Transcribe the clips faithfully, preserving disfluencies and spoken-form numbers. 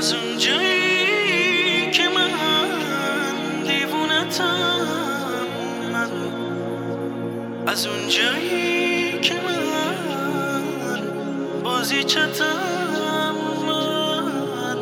از اونجایی که من دیوونتم، من از اونجایی که من بازیچتم، من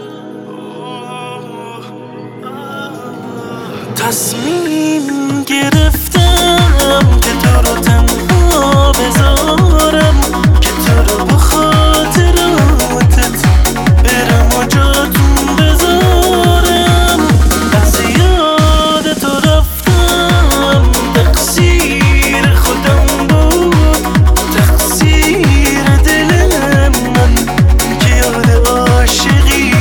تصمیم گرفتم که تو رو تنها بذارم، که تو رو با خاطراتت برم و جاتون بذارم. از یاد تو رفتم، تقصیر خودم بود، تقصیر دل من که یاد عاشقی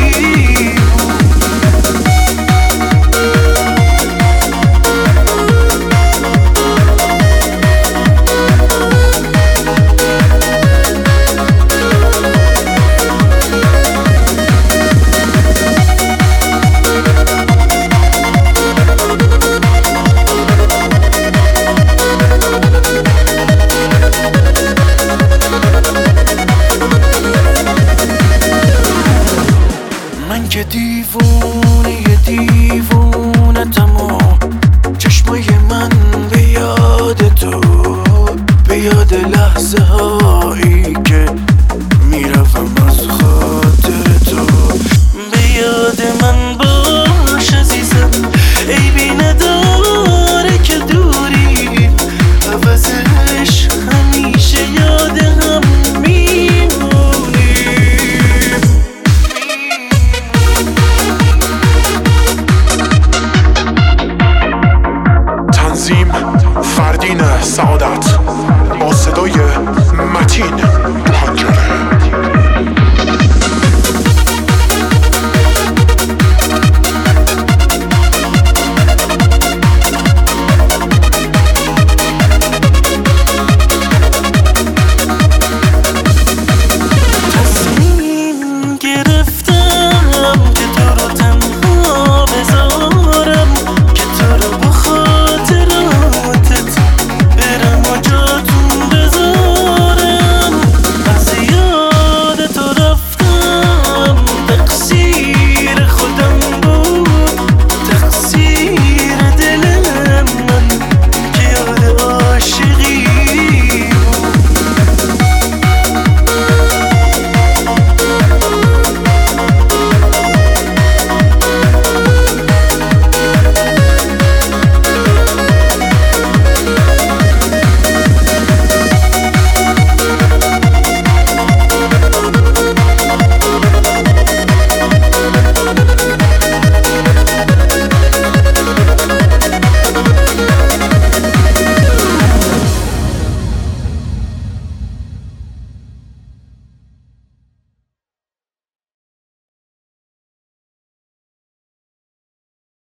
من که دیوونه دیوونتم و چشمای من به یاد تو، به یاد لحظه هایی